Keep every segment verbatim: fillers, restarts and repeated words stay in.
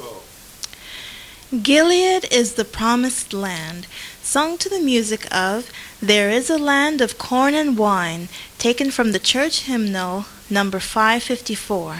Gilead is the promised land, sung to the music of There is a Land of Corn and Wine, taken from the church hymnal, number five fifty-four.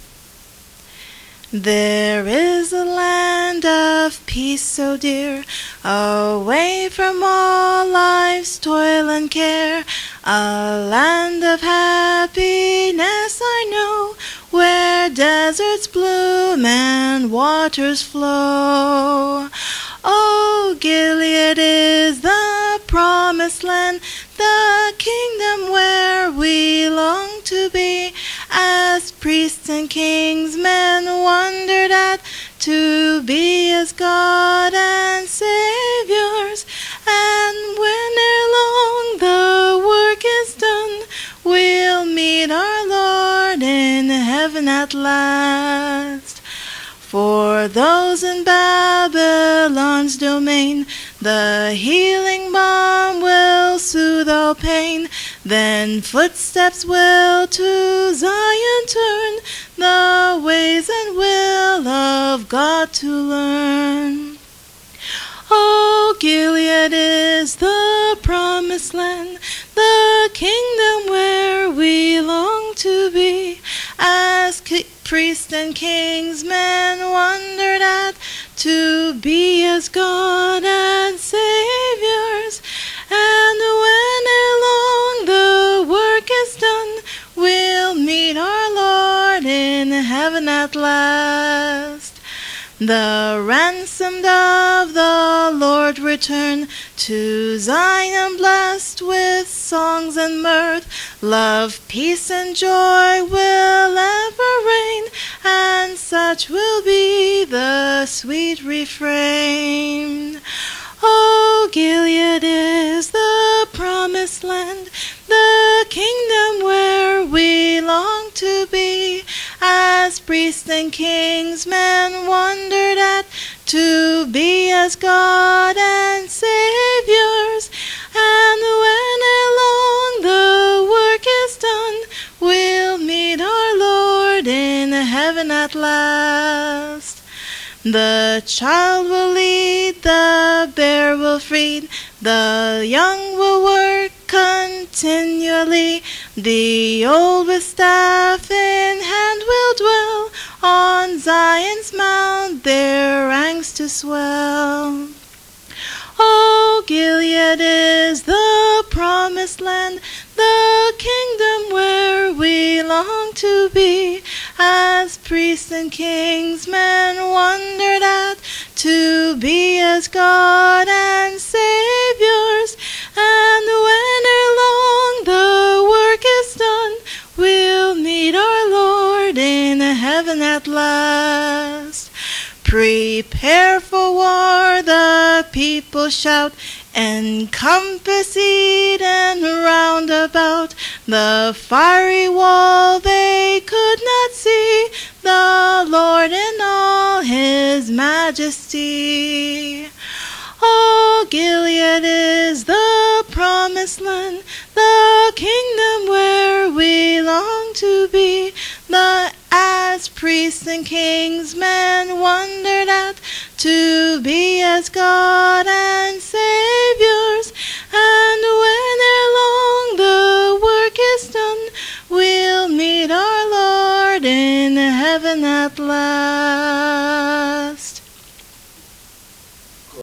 There is a land of peace so dear, away from all life's toil and care, a land of happiness I know, where deserts bloom and waters flow. Oh, Gilead is the promised land, the kingdom where we long to be, as priests and kings men wondered at, to be as God and Saviors. And when ere long the work is done, we'll meet our Lord in heaven at last. For those in Babylon's domain, the healing balm will soothe all pain. Then footsteps will to Zion turn, the ways and will of God to learn. Oh, Gilead is the promised land, the kingdom where we long to be, as ki- priests and kings men wondered at, to be as God and Saviors. And when ere long the work is done, we'll meet our Lord in heaven at last. The ransomed of the Lord return to Zion, blessed with songs and mirth. Love, peace, and joy will ever reign, and such will be the sweet refrain. Oh, Gilead is the promised land, the kingdom where we long to be, as priests and kings men wondered at, to be as God and Saviors. And when ere long the work is done, we'll meet our Lord in heaven at last. The child will lead, the bear will feed, the young will work continually, the old with staff in hand will dwell, on Zion's mount their ranks to swell. Oh, Gilead is the promised land, the kingdom where we long to be, as priests and kings men wondered at, to be as God and Saviors. And when ere long the work is done, we'll meet our Lord in heaven at last. Prepare for war, the people shout, encompass Eden round about, the fiery wall they could not see, the Lord in all his majesty. Oh, Gilead is the promised land, the kingdom where we long to be, the as priests and kings men wondered at, to be as God